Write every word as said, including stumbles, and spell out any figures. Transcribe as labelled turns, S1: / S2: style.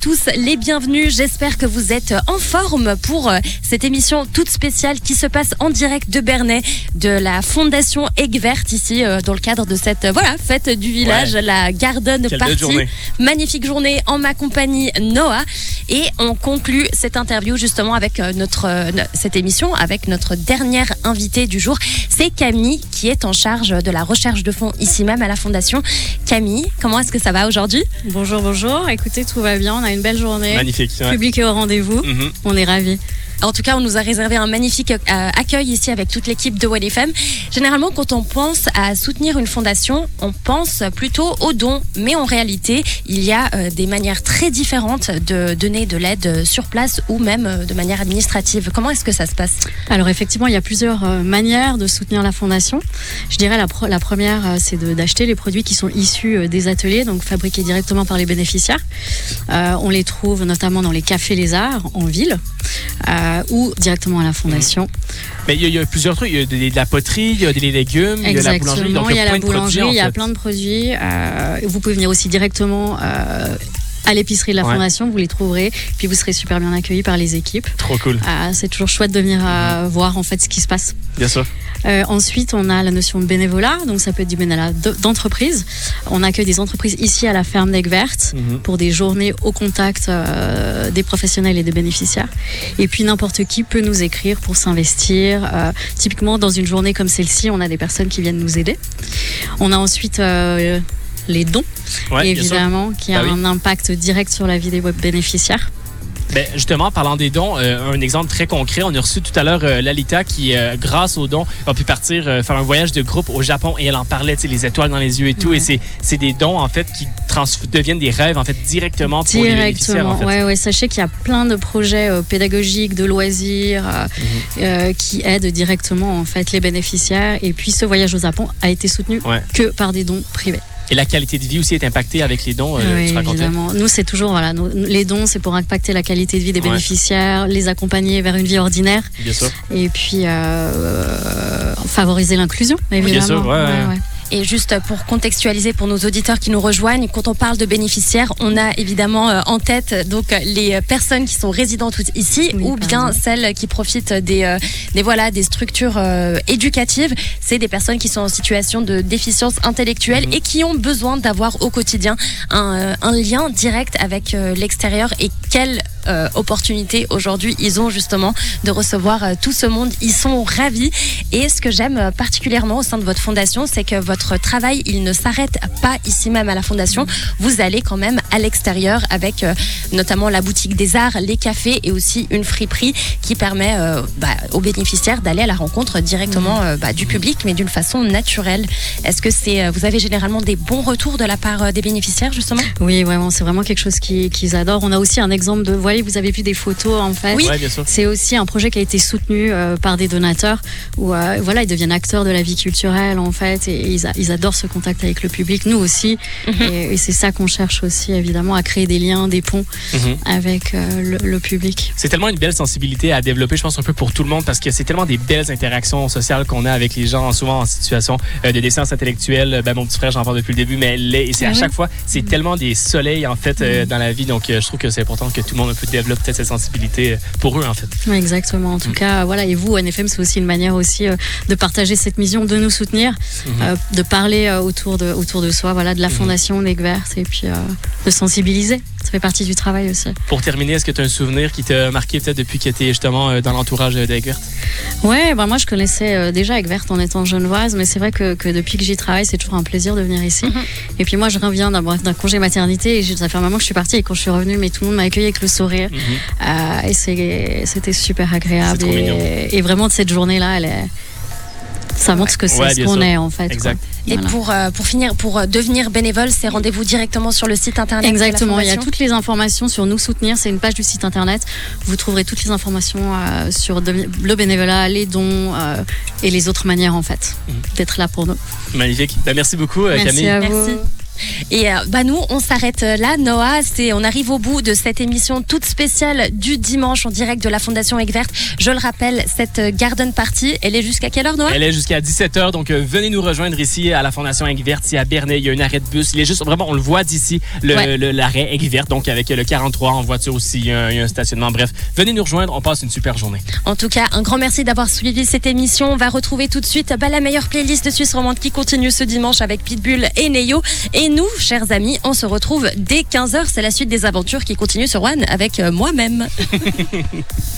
S1: tous les bienvenus. J'espère que vous êtes en forme pour cette émission toute spéciale qui se passe en direct de Bernay, de la Fondation Aigues-Vertes, ici dans le cadre de cette voilà, fête du village, ouais. La Garden
S2: Quelle
S1: Party.
S2: journée.
S1: Magnifique journée en ma compagnie, Noah. Et on conclut cette interview justement avec notre, cette émission, avec notre dernière invitée du jour. C'est Camille qui est en charge de la recherche de fonds ici même à la Fondation. Camille, comment est-ce que ça va aujourd'hui ?
S3: Bonjour, bonjour. Écoutez, tout va bien. On a une belle journée.
S2: Magnifique. Ouais.
S3: Public est au rendez-vous. Mm-hmm. On est ravis.
S1: En tout cas, on nous a réservé un magnifique euh, accueil ici avec toute l'équipe de W F M. Généralement, quand on pense à soutenir une fondation, on pense plutôt aux dons. Mais en réalité, il y a euh, des manières très différentes de donner de l'aide sur place ou même euh, de manière administrative. Comment est-ce que ça se passe ?
S3: Alors effectivement, il y a plusieurs euh, manières de soutenir la fondation. Je dirais la, pro- la première, euh, c'est de, d'acheter les produits qui sont issus euh, des ateliers, donc fabriqués directement par les bénéficiaires. Euh, on les trouve notamment dans les cafés Les Arts en ville. Euh, ou directement à la fondation.
S2: Mais il y, y a plusieurs trucs. Il y a de, de la poterie, il y a des légumes,
S3: Exactement.
S2: il y a la boulangerie. Donc
S3: il y a,
S2: il y a
S3: la boulangerie, il y a
S2: fait.
S3: plein de produits. Euh, vous pouvez venir aussi directement euh, à l'épicerie de la ouais. Fondation, vous les trouverez, puis vous serez super bien accueillis par les équipes.
S2: Trop cool.
S3: Euh, c'est toujours chouette de venir euh, mmh. voir en fait ce qui se passe.
S2: Bien sûr.
S3: Euh, ensuite, on a la notion de bénévolat, donc ça peut être du bénévolat d'entreprise. On accueille des entreprises ici à la ferme d'Aigues-Vertes mmh. pour des journées au contact euh, des professionnels et des bénéficiaires. Et puis n'importe qui peut nous écrire pour s'investir. Euh, typiquement, dans une journée comme celle-ci, on a des personnes qui viennent nous aider. On a ensuite euh, les dons, ouais, évidemment, qui a bah oui. un impact direct sur la vie des bénéficiaires.
S2: Ben justement, parlant des dons, euh, un exemple très concret, on a reçu tout à l'heure euh, Lalita qui, euh, grâce aux dons, a pu partir euh, faire un voyage de groupe au Japon et elle en parlait, tu sais, les étoiles dans les yeux et tout. Ouais. Et c'est, c'est des dons, en fait, qui trans- deviennent des rêves, en fait, directement pour directement. les bénéficiaires. En fait.
S3: Ouais, ouais. Sachez qu'il y a plein de projets euh, pédagogiques, de loisirs, euh, mm-hmm. euh, qui aident directement, en fait, les bénéficiaires. Et puis, ce voyage au Japon a été soutenu ouais. que par des dons privés.
S2: Et la qualité de vie aussi est impactée avec les dons, euh,
S3: oui,
S2: tu racontais.
S3: Évidemment. Nous, c'est toujours, voilà, nous, les dons, c'est pour impacter la qualité de vie des ouais. bénéficiaires, les accompagner vers une vie ordinaire.
S2: Bien sûr.
S3: Et puis, euh, euh, favoriser l'inclusion, évidemment.
S2: Bien sûr, ouais, ouais.
S3: ouais, ouais.
S1: Et juste pour contextualiser pour nos auditeurs qui nous rejoignent, quand on parle de bénéficiaires, on a évidemment en tête donc les personnes qui sont résidentes ici oui, ou bien exemple. celles qui profitent des, des, voilà, des structures euh, éducatives. C'est des personnes qui sont en situation de déficience intellectuelle mmh. et qui ont besoin d'avoir au quotidien un, un lien direct avec euh, l'extérieur. Et quelle euh, opportunité aujourd'hui ils ont justement de recevoir euh, tout ce monde. Ils sont ravis. Et ce que j'aime particulièrement au sein de votre fondation, c'est que votre Votre travail, il ne s'arrête pas ici même à la Fondation. Vous allez quand même à l'extérieur avec euh, notamment la boutique des arts, les cafés et aussi une friperie qui permet euh, bah, aux bénéficiaires d'aller à la rencontre directement euh, bah, du public, mais d'une façon naturelle. Est-ce que c'est, euh, vous avez généralement des bons retours de la part euh, des bénéficiaires justement ?
S3: Oui, vraiment, c'est vraiment quelque chose qu'ils, qu'ils adorent. On a aussi un exemple de, vous voyez, vous avez vu des photos en fait.
S1: Oui,
S2: ouais, bien sûr.
S3: C'est aussi un projet qui a été soutenu euh, par des donateurs où euh, voilà, ils deviennent acteurs de la vie culturelle en fait et ils Ils adorent ce contact avec le public, nous aussi. Mm-hmm. Et, et c'est ça qu'on cherche aussi, évidemment, à créer des liens, des ponts mm-hmm. avec euh, le, le public.
S2: C'est tellement une belle sensibilité à développer, je pense, un peu pour tout le monde, parce que c'est tellement des belles interactions sociales qu'on a avec les gens, souvent en situation euh, de déficience intellectuelle. Ben, mon petit frère, j'en parle depuis le début, mais les, c'est à mm-hmm. chaque fois, c'est mm-hmm. tellement des soleils, en fait, euh, mm-hmm. dans la vie. Donc, euh, je trouve que c'est important que tout le monde un peu développe peut-être cette sensibilité pour eux, en fait.
S3: Oui, exactement. En tout mm-hmm. cas, voilà. Et vous, N F M, c'est aussi une manière aussi euh, de partager cette mission, de nous soutenir, mm-hmm. euh, de parler autour de, autour de soi, voilà, de la Fondation Aigues-Vertes et puis euh, de sensibiliser. Ça fait partie du travail aussi.
S2: Pour terminer, est-ce que tu as un souvenir qui t'a marqué peut-être depuis que tu étais justement dans l'entourage d'Aigues-Vertes?
S3: Ouais, bah moi je connaissais euh, déjà Aigues-Vertes en étant genevoise, mais c'est vrai que, que depuis que j'y travaille, c'est toujours un plaisir de venir ici. Mm-hmm. Et puis moi je reviens d'un, d'un congé maternité et ça fait un moment que je suis partie et quand je suis revenue, mais tout le monde m'a accueilli avec le sourire. Mm-hmm. Euh, et c'est, c'était super agréable.
S2: C'est
S3: et, et vraiment de cette journée-là, elle est... Ça montre ce que c'est, ouais, ce qu'on sûr. est en fait.
S2: Exact.
S1: Et voilà. pour, euh, pour finir, pour devenir bénévole, c'est rendez-vous directement sur le site internet.
S3: Exactement,
S1: de la Fondation.
S3: Il y a toutes les informations sur nous soutenir, c'est une page du site internet. Vous trouverez toutes les informations euh, sur de, le bénévolat, les dons euh, et les autres manières en fait mmh. d'être là pour nous.
S2: Magnifique. Ben, merci beaucoup
S3: merci
S2: Camille.
S3: À vous.
S1: Merci. Et euh, bah nous, on s'arrête là, Noah. C'est, on arrive au bout de cette émission toute spéciale du dimanche en direct de la Fondation Egvert. Je le rappelle, cette garden party, elle est jusqu'à quelle heure, Noah?
S2: Elle est jusqu'à dix-sept heures, donc euh, venez nous rejoindre ici à la Fondation Egvert, ici à Bernay. Il y a un arrêt de bus. Il est juste, vraiment, on le voit d'ici, le, ouais. le, l'arrêt Egvert, donc avec le quarante-trois en voiture aussi. Il y, a, il y a un stationnement. Bref, venez nous rejoindre. On passe une super journée.
S1: En tout cas, un grand merci d'avoir suivi cette émission. On va retrouver tout de suite bah, la meilleure playlist de Suisse romande qui continue ce dimanche avec Pitbull et Neyo. Et nous, chers amis, on se retrouve dès quinze heures. C'est la suite des aventures qui continue sur One avec moi-même.